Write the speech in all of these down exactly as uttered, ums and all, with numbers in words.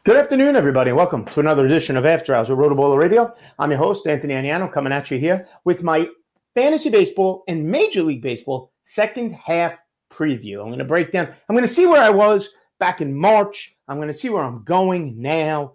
Good afternoon, everybody. Welcome to another edition of After Hours with Rotoballer Radio. I'm your host, Anthony Aniano, coming at you here with my fantasy baseball and Major League Baseball second half preview. I'm going to break down. I'm going to see where I was back in March. I'm going to see where I'm going now.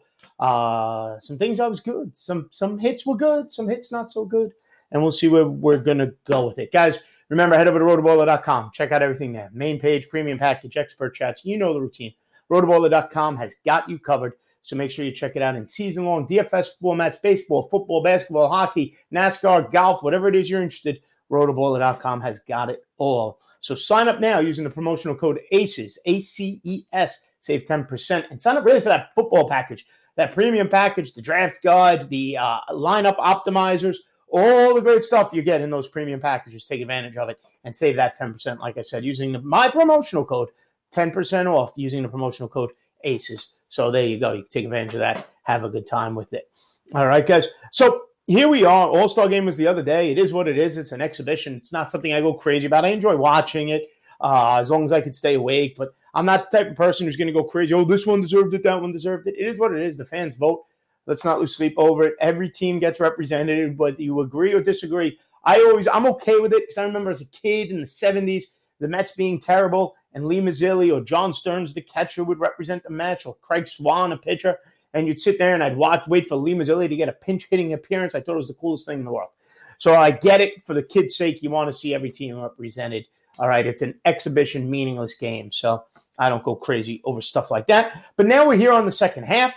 Uh, some things I was good. Some some hits were good. Some hits not so good. And we'll see where we're going to go with it. Guys, remember, head over to rotoballer dot com. Check out everything there. Main page, premium package, expert chats. You know the routine. rotoballer dot com has got you covered, so make sure you check it out in season-long D F S formats, baseball, football, basketball, hockey, NASCAR, golf, whatever it is you're interested, rotoballer dot com has got it all. So sign up now using the promotional code ACES, A C E S, save ten percent, and sign up really for that football package, that premium package, the draft guide, the uh, lineup optimizers, all the great stuff you get in those premium packages. Take advantage of it and save that ten percent, like I said, using the, my promotional code, ten percent off using the promotional code ACES. So there you go. You can take advantage of that. Have a good time with it. All right, guys. So here we are. All-Star Game was the other day. It is what it is. It's an exhibition. It's not something I go crazy about. I enjoy watching it uh, as long as I can stay awake. But I'm not the type of person who's going to go crazy. Oh, this one deserved it. That one deserved it. It is what it is. The fans vote. Let's not lose sleep over it. Every team gets represented, whether you agree or disagree. I always, I'm okay with it because I remember as a kid in the seventies, the Mets being terrible, and Lee Mazzilli or John Stearns, the catcher, would represent the match, or Craig Swan, a pitcher, and you'd sit there and I'd watch, wait for Lee Mazzilli to get a pinch-hitting appearance. I thought it was the coolest thing in the world. So I get it. For the kids' sake, you want to see every team represented. All right, it's an exhibition, meaningless game, so I don't go crazy over stuff like that. But now we're here on the second half.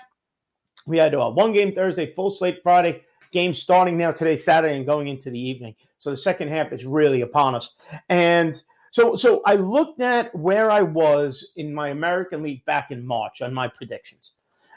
We had a one-game Thursday, full slate Friday, game starting now today, Saturday, and going into the evening. So the second half is really upon us. And So so I looked at where I was in my American League back in March on my predictions,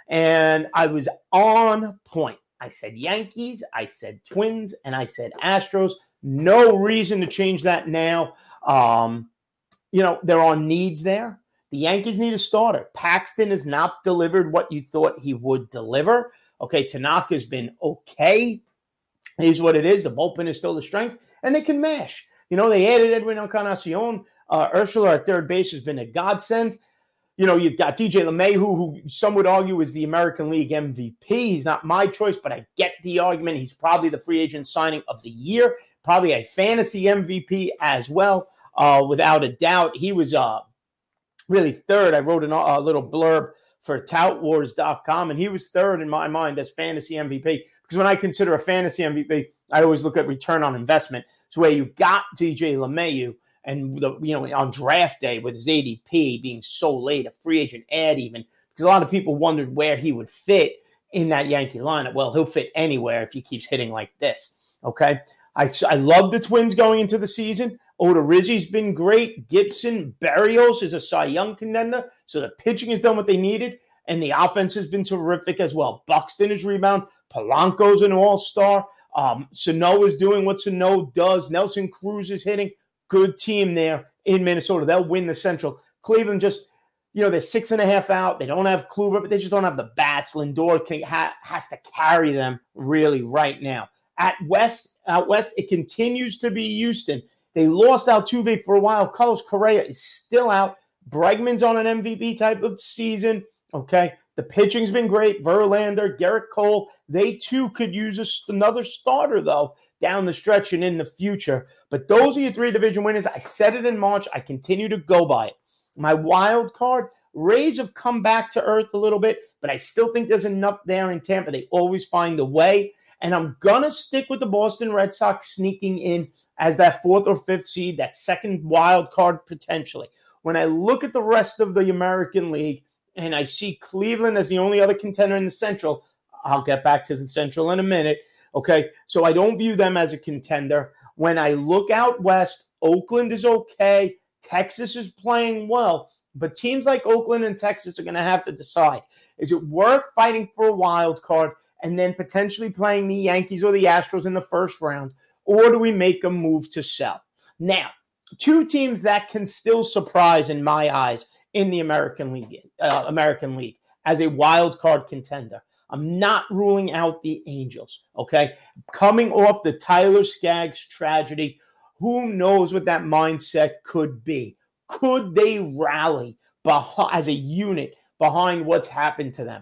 and I was on point. I said Yankees, I said Twins, and I said Astros. No reason to change that now. Um, you know, there are needs there. The Yankees need a starter. Paxton has not delivered what you thought he would deliver. Okay, Tanaka's been okay. Here's what it is. The bullpen is still the strength, and they can mash. You know, they added Edwin Encarnacion. Uh, Urshela at third base has been a godsend. You know, you've got D J LeMahieu, who, who some would argue is the American League M V P. He's not my choice, but I get the argument. He's probably the free agent signing of the year, probably a fantasy M V P as well, uh, without a doubt. He was uh, really third. I wrote an, a little blurb for tout wars dot com, and he was third in my mind as fantasy M V P, because when I consider a fantasy M V P, I always look at return on investment. So where you got D J LeMahieu, and the, you know, on draft day with his A D P being so late, a free agent ad even, because a lot of people wondered where he would fit in that Yankee lineup. Well, he'll fit anywhere if he keeps hitting like this. Okay, I, I love the Twins going into the season. Odorizzi's been great. Gibson, Berrios is a Cy Young contender, so the pitching has done what they needed, and the offense has been terrific as well. Buxton is rebound. Polanco's an all-star. Um, Sano is doing what Sano does. Nelson Cruz is hitting. Good team there in Minnesota. They'll win the Central. Cleveland just, you know, they're six and a half out. They don't have Kluber, but they just don't have the bats. Lindor can, ha, has to carry them really right now. At West, out West, it continues to be Houston. They lost Altuve for a while. Carlos Correa is still out. Bregman's on an M V P type of season. Okay. The pitching's been great. Verlander, Garrett Cole, they too could use a, another starter, though, down the stretch and in the future. But those are your three division winners. I said it in March. I continue to go by it. My wild card, Rays have come back to earth a little bit, but I still think there's enough there in Tampa. They always find a way. And I'm going to stick with the Boston Red Sox sneaking in as that fourth or fifth seed, that second wild card potentially. When I look at the rest of the American League, and I see Cleveland as the only other contender in the Central. I'll get back to the Central in a minute. Okay, so I don't view them as a contender. When I look out west, Oakland is okay. Texas is playing well. But teams like Oakland and Texas are going to have to decide, is it worth fighting for a wild card and then potentially playing the Yankees or the Astros in the first round, or do we make a move to sell? Now, two teams that can still surprise in my eyes in the American League, uh, American League as a wild card contender. I'm not ruling out the Angels, okay? Coming off the Tyler Skaggs tragedy, who knows what that mindset could be? Could they rally behind, as a unit behind what's happened to them?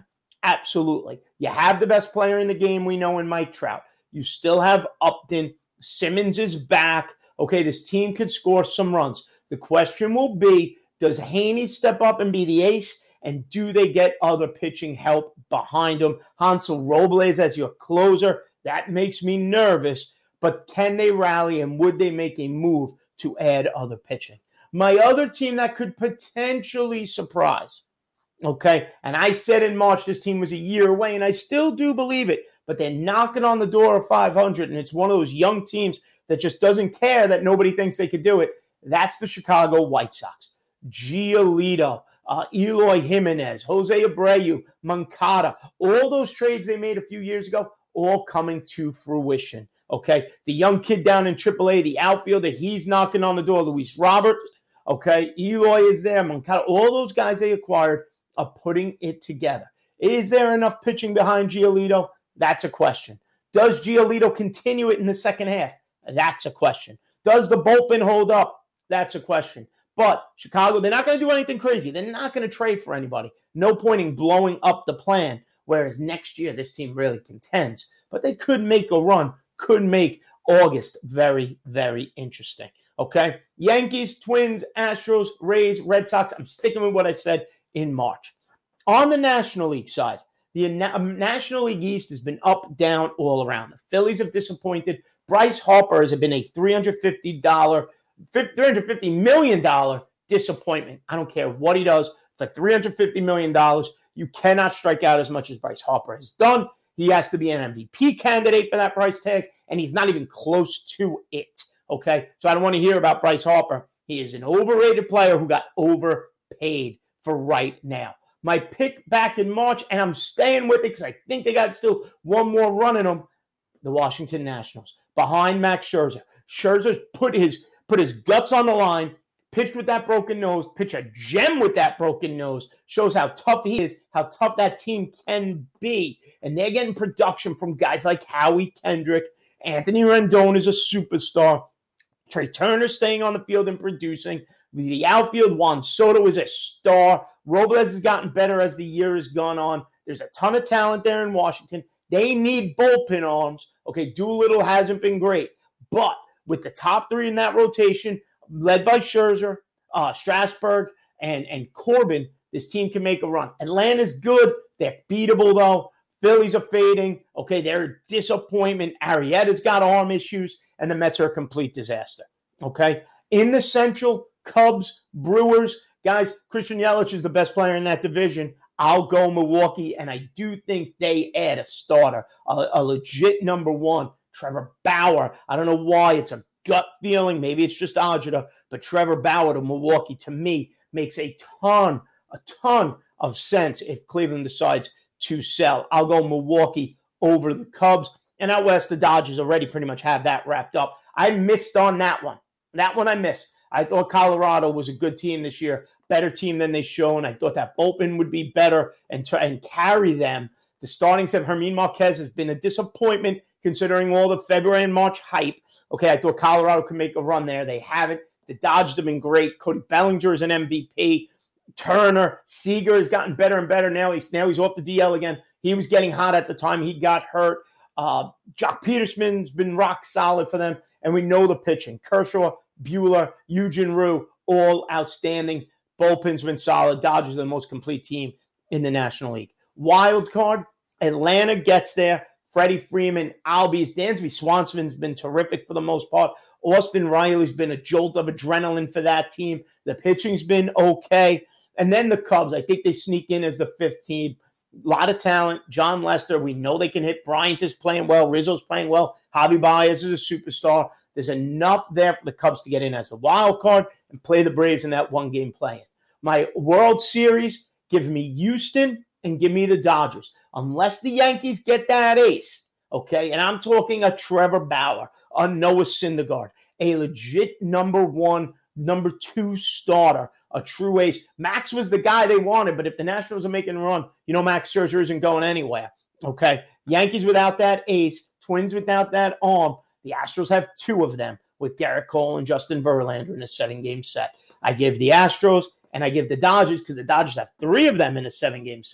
Absolutely. You have the best player in the game we know in Mike Trout. You still have Upton. Simmons is back. Okay, this team could score some runs. The question will be, does Haney step up and be the ace? And do they get other pitching help behind him? Hansel Robles as your closer, that makes me nervous. But can they rally, and would they make a move to add other pitching? My other team that could potentially surprise, okay, and I said in March this team was a year away, and I still do believe it, but they're knocking on the door of five hundred, and it's one of those young teams that just doesn't care that nobody thinks they could do it. That's the Chicago White Sox. Giolito, uh, Eloy Jimenez, Jose Abreu, Moncada, all those trades they made a few years ago, all coming to fruition. Okay, the young kid down in triple A, the outfielder, he's knocking on the door. Luis Roberts, okay, Eloy is there, Moncada, all those guys they acquired are putting it together. Is there enough pitching behind Giolito? That's a question. Does Giolito continue it in the second half? That's a question. Does the bullpen hold up? That's a question. But Chicago, they're not going to do anything crazy. They're not going to trade for anybody. No point in blowing up the plan, whereas next year this team really contends. But they could make a run, could make August very, very interesting. Okay? Yankees, Twins, Astros, Rays, Red Sox. I'm sticking with what I said in March. On the National League side, the National League East has been up, down, all around. The Phillies have disappointed. Bryce Harper has been a three hundred fifty million dollars disappointment. I don't care what he does. For three hundred fifty million dollars, you cannot strike out as much as Bryce Harper has done. He has to be an M V P candidate for that price tag, and he's not even close to it. Okay? So I don't want to hear about Bryce Harper. He is an overrated player who got overpaid for right now. My pick back in March, and I'm staying with it because I think they got still one more run in them, the Washington Nationals. Behind Max Scherzer. Scherzer put his put his guts on the line, pitched with that broken nose, pitch a gem with that broken nose, shows how tough he is, how tough that team can be. And they're getting production from guys like Howie Kendrick. Anthony Rendon is a superstar. Trey Turner staying on the field and producing. The outfield, Juan Soto is a star. Robles has gotten better as the year has gone on. There's a ton of talent there in Washington. They need bullpen arms. Okay, Doolittle hasn't been great. But with the top three in that rotation, led by Scherzer, uh, Strasburg, and, and Corbin, this team can make a run. Atlanta's good. They're beatable, though. Phillies are fading. Okay, they're a disappointment. Arrieta's got arm issues, and the Mets are a complete disaster. Okay? In the Central, Cubs, Brewers, guys, Christian Yelich is the best player in that division. I'll go Milwaukee, and I do think they add a starter, a, a legit number one, Trevor Bauer. I don't know why. It's a gut feeling. Maybe it's just Ajita, but Trevor Bauer to Milwaukee, to me, makes a ton, a ton of sense if Cleveland decides to sell. I'll go Milwaukee over the Cubs. And out west, the Dodgers already pretty much have that wrapped up. I missed on that one. That one I missed. I thought Colorado was a good team this year, better team than they've shown. I thought that bullpen would be better and, try, and carry them. The starting set, Hermin Marquez has been a disappointment considering all the February and March hype. Okay, I thought Colorado could make a run there. They haven't. The Dodgers have been great. Cody Bellinger is an M V P. Turner, Seager has gotten better and better. Now he's now he's off the D L again. He was getting hot at the time he got hurt. Uh, Jock Peterson's been rock solid for them. And we know the pitching. Kershaw, Buehler, Eugen Rue, all outstanding. Bullpen's been solid. Dodgers are the most complete team in the National League. Wild card, Atlanta gets there. Freddie Freeman, Albies, Dansby Swanson's been terrific for the most part. Austin Riley's been a jolt of adrenaline for that team. The pitching's been okay. And then the Cubs, I think they sneak in as the fifth team. A lot of talent. John Lester, we know they can hit. Bryant is playing well. Rizzo's playing well. Javi Baez is a superstar. There's enough there for the Cubs to get in as a wild card and play the Braves in that one-game play-in. My World Series, give me Houston and give me the Dodgers. Unless the Yankees get that ace, okay? And I'm talking a Trevor Bauer, a Noah Syndergaard, a legit number one, number two starter, a true ace. Max was the guy they wanted, but if the Nationals are making a run, you know Max Scherzer isn't going anywhere, okay? Yankees without that ace, Twins without that arm. The Astros have two of them with Garrett Cole and Justin Verlander in a seven-game set. I give the Astros and I give the Dodgers, because the Dodgers have three of them in a seven-game set,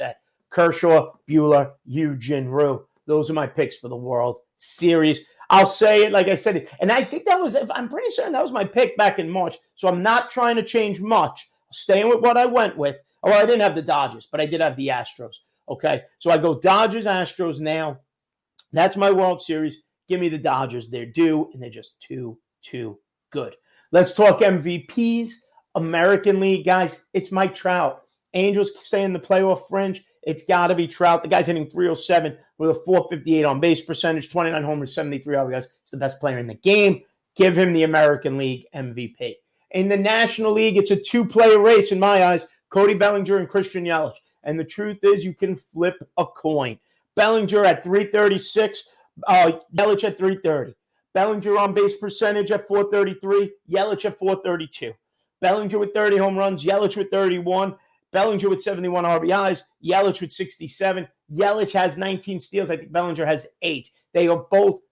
Kershaw, Buehler, Yu Jin-Ryu. Those are my picks for the World Series. I'll say it like I said it. And I think that was, I'm pretty certain that was my pick back in March. So I'm not trying to change much. Staying with what I went with. Oh, I didn't have the Dodgers, but I did have the Astros. Okay, so I go Dodgers, Astros now. That's my World Series. Give me the Dodgers. They're due, and they're just too, too good. Let's talk M V Ps. American League, guys, it's Mike Trout. Angels stay in the playoff fringe. It's got to be Trout. The guy's hitting three oh seven with a four fifty-eight on base percentage, twenty-nine homers, seventy-three R B Is. He's the best player in the game. Give him the American League M V P. In the National League, it's a two-player race in my eyes, Cody Bellinger and Christian Yelich. And the truth is you can flip a coin. Bellinger at three thirty-six, uh, Yelich at three thirty. Bellinger on base percentage at four thirty-three, Yelich at four thirty-two. Bellinger with thirty home runs, Yelich with thirty-one. Bellinger with seventy-one R B Is, Yelich with sixty-seven. Yelich has nineteen steals. I think Bellinger has eight. They are both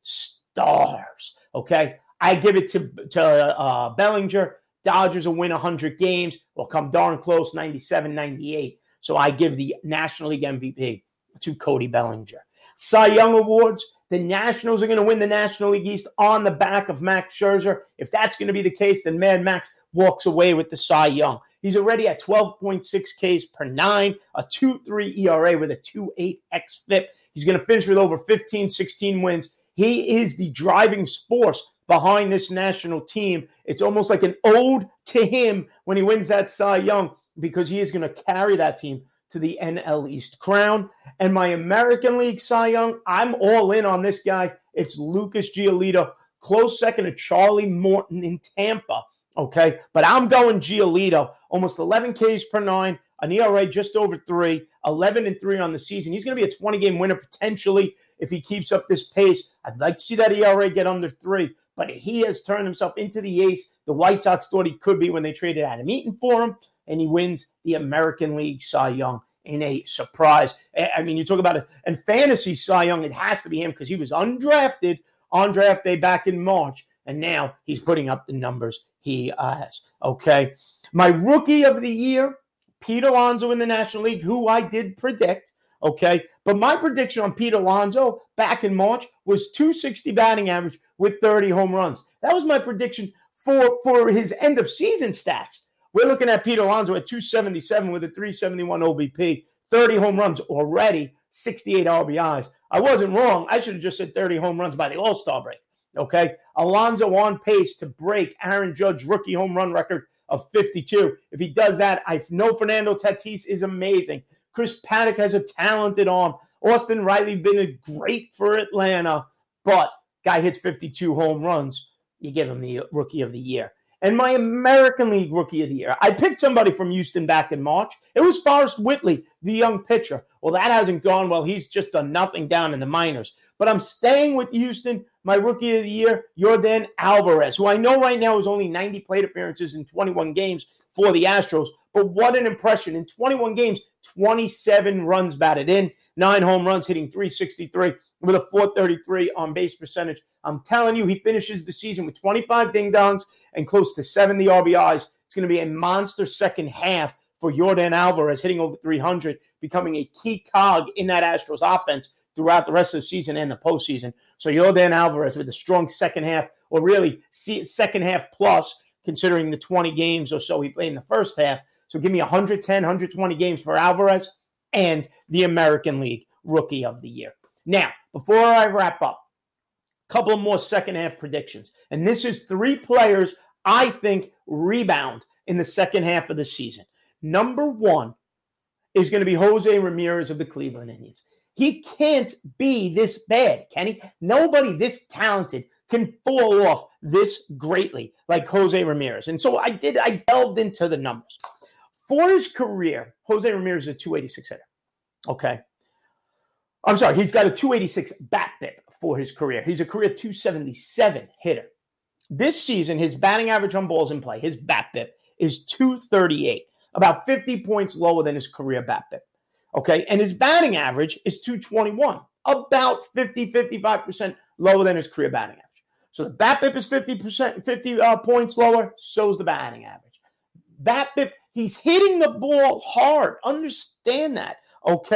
stars, okay? I give it to, to uh, Bellinger. Dodgers will win one hundred games. Will come darn close, ninety-seven ninety-eight. So I give the National League M V P to Cody Bellinger. Cy Young Awards. The Nationals are going to win the National League East on the back of Max Scherzer. If that's going to be the case, then Mad Max walks away with the Cy Young. He's already at twelve point six Ks per nine, a two point three E R A with a two point eight X F I P. He's going to finish with over fifteen, sixteen wins. He is the driving force behind this national team. It's almost like an ode to him when he wins that Cy Young because he is going to carry that team to the N L East crown. And my American League Cy Young, I'm all in on this guy. It's Lucas Giolito, close second to Charlie Morton in Tampa. Okay, but I'm going Giolito, almost eleven Ks per nine, an E R A just over three, eleven and three on the season. He's going to be a twenty-game winner potentially if he keeps up this pace. I'd like to see that E R A get under three, but he has turned himself into the ace the White Sox thought he could be when they traded Adam Eaton for him, and he wins the American League Cy Young in a surprise. I mean, you talk about it, and fantasy Cy Young, it has to be him because he was undrafted on draft day back in March, and now he's putting up the numbers he has. Okay. My rookie of the year, Pete Alonso in the National League, who I did predict. Okay. But my prediction on Pete Alonso back in March was two sixty batting average with thirty home runs. That was my prediction for, for his end of season stats. We're looking at Pete Alonso at two seventy-seven with a three seventy-one O B P, thirty home runs already, sixty-eight R B Is. I wasn't wrong. I should have just said thirty home runs by the All-Star break. Okay, Alonso on pace to break Aaron Judge's rookie home run record of fifty-two. If he does that, I know Fernando Tatis is amazing. Chris Paddock has a talented arm. Austin Riley been great for Atlanta, but guy hits fifty-two home runs. You give him the rookie of the year. And my American League rookie of the year, I picked somebody from Houston back in March. It was Forrest Whitley, the young pitcher. Well, that hasn't gone well. He's just done nothing down in the minors. But I'm staying with Houston. My rookie of the year, Yordan Alvarez, who I know right now has only ninety plate appearances in twenty-one games for the Astros. But what an impression. In twenty-one games, twenty-seven runs batted in, nine home runs, hitting three sixty-three with a four thirty-three on base percentage. I'm telling you, he finishes the season with twenty-five ding-dongs and close to seventy R B Is. It's going to be a monster second half for Yordan Alvarez, hitting over three hundred, becoming a key cog in that Astros offense throughout the rest of the season and the postseason. So Yordan Alvarez with a strong second half, or really second half plus, considering the twenty games or so he played in the first half. So give me one ten, one twenty games for Alvarez and the American League Rookie of the Year. Now, before I wrap up, a couple more second half predictions. And this is three players I think rebound in the second half of the season. Number one is going to be Jose Ramirez of the Cleveland Indians. He can't be this bad, can he? Nobody this talented can fall off this greatly like Jose Ramirez. And so I did, I delved into the numbers. For his career, Jose Ramirez is a two eighty-six hitter. Okay. I'm sorry, he's got a two eighty-six BABIP for his career. He's a career two seventy-seven hitter. This season, his batting average on balls in play, his BABIP, is two thirty-eight, about fifty points lower than his career BABIP. Okay, and his batting average is two twenty-one, about fifty, fifty-five percent lower than his career batting average. So the BABIP is fifty percent, fifty uh, points lower, so is the batting average. BABIP, he's hitting the ball hard. Understand that, okay?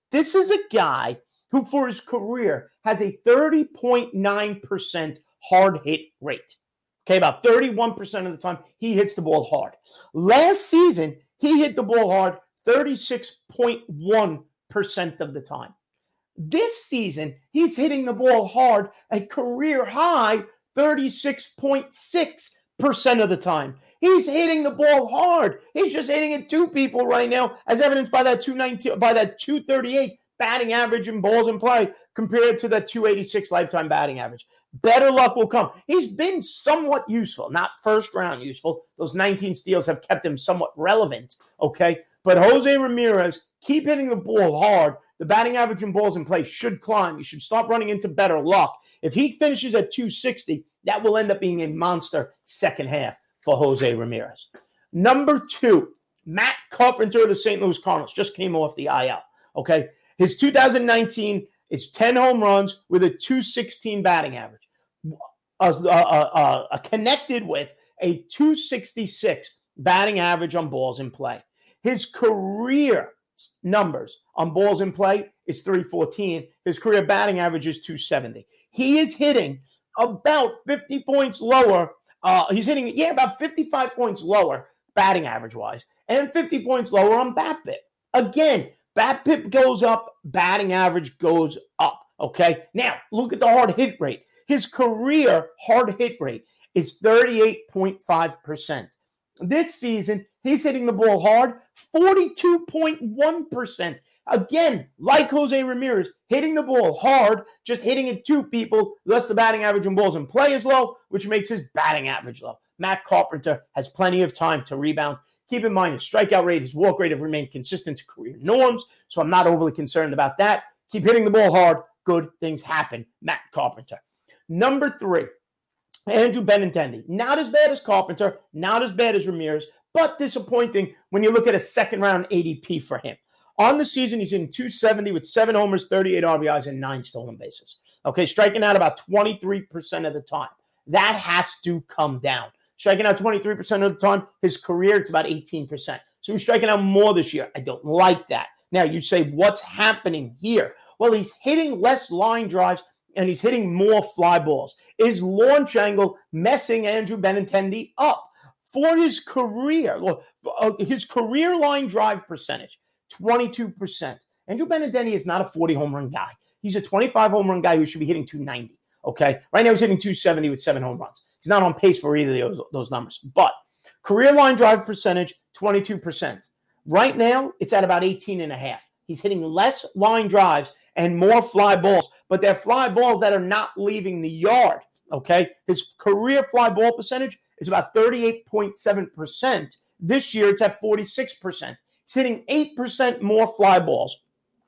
This is a guy who for his career has a thirty point nine percent hard hit rate. Okay, about thirty-one percent of the time he hits the ball hard. Last season, he hit the ball hard thirty-six point one percent of the time. This season, he's hitting the ball hard a career high thirty-six point six percent of the time. He's hitting the ball hard. He's just hitting it to people right now, as evidenced by that two nineteen, by that two thirty-eight batting average in balls in play compared to that two eighty-six lifetime batting average. Better luck will come. He's been somewhat useful, not first round useful. Those nineteen steals have kept him somewhat relevant, okay? But Jose Ramirez, keep hitting the ball hard. The batting average in balls in play should climb. You should stop running into better luck. If he finishes at two sixty, that will end up being a monster second half for Jose Ramirez. Number two, Matt Carpenter of the Saint Louis Cardinals just came off the I L, okay? His two thousand nineteen is ten home runs with a two sixteen batting average, uh, uh, uh, uh, connected with a two sixty-six batting average on balls in play. His career numbers on balls in play is three fourteen. His career batting average is two seventy. He is hitting about fifty points lower. Uh, he's hitting, yeah, about fifty-five points lower batting average-wise and fifty points lower on BABIP. Again, BABIP goes up, batting average goes up, okay? Now, look at the hard hit rate. His career hard hit rate is thirty-eight point five percent. This season, he's hitting the ball hard, forty-two point one percent. Again, like Jose Ramirez, hitting the ball hard, just hitting it to people, thus the batting average on balls in play is low, which makes his batting average low. Matt Carpenter has plenty of time to rebound. Keep in mind, his strikeout rate, his walk rate have remained consistent to career norms, so I'm not overly concerned about that. Keep hitting the ball hard. Good things happen. Matt Carpenter. Number three, Andrew Benintendi. Not as bad as Carpenter, not as bad as Ramirez, but disappointing when you look at a second-round A D P for him. On the season, he's in two seventy with seven homers, thirty-eight R B Is, and nine stolen bases. Okay, striking out about twenty-three percent of the time. That has to come down. Striking out twenty-three percent of the time. His career, it's about eighteen percent. So he's striking out more this year. I don't like that. Now, you say, what's happening here? Well, he's hitting less line drives, and he's hitting more fly balls. Is launch angle messing Andrew Benintendi up? For his career, look, his career line drive percentage, twenty-two percent. Andrew Benintendi is not a forty home run guy. He's a twenty-five home run guy who should be hitting two ninety, okay? Right now he's hitting two seventy with seven home runs. He's not on pace for either of those, those numbers. But career line drive percentage, twenty-two percent. Right now, it's at about eighteen and a half. He's hitting less line drives and more fly balls, but they're fly balls that are not leaving the yard, okay? His career fly ball percentage is about thirty-eight point seven percent. This year, it's at forty-six percent. He's hitting eight percent more fly balls,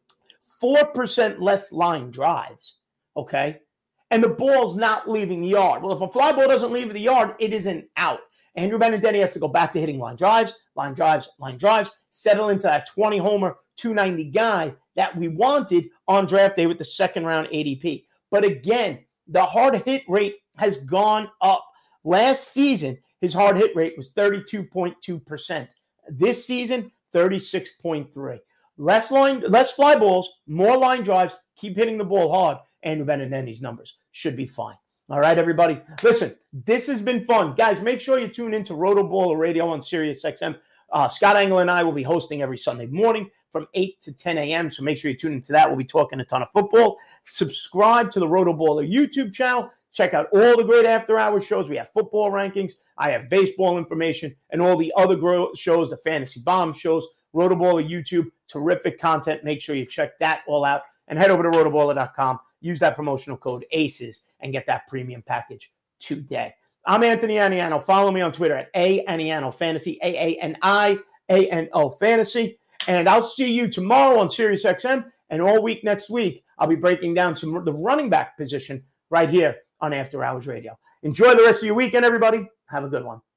four percent less line drives, okay? And the ball's not leaving the yard. Well, if a fly ball doesn't leave the yard, it is an out. Andrew Benintendi has to go back to hitting line drives, line drives, line drives, settle into that twenty homer, two ninety guy that we wanted on draft day with the second round A D P. But again, the hard hit rate has gone up. Last season, his hard hit rate was thirty-two point two percent. This season, thirty-six point three. Less line, less fly balls, more line drives, keep hitting the ball hard. Andrew Benintendi's numbers should be fine. All right, everybody. Listen, this has been fun. Guys, make sure you tune in to Roto Baller Radio on Sirius X M. Uh, Scott Engel and I will be hosting every Sunday morning from eight to ten a.m., so make sure you tune into that. We'll be talking a ton of football. Subscribe to the Roto Baller YouTube channel. Check out all the great after-hours shows. We have football rankings. I have baseball information and all the other gro- shows, the Fantasy Bomb shows, Roto Baller YouTube. Terrific content. Make sure you check that all out. And head over to roto baller dot com. Use that promotional code ACES and get that premium package today. I'm Anthony Aniano. Follow me on Twitter at A Aniano Fantasy, A A N I A N O Fantasy. And I'll see you tomorrow on Sirius X M. And all week next week, I'll be breaking down some the running back position right here on After Hours Radio. Enjoy the rest of your weekend, everybody. Have a good one.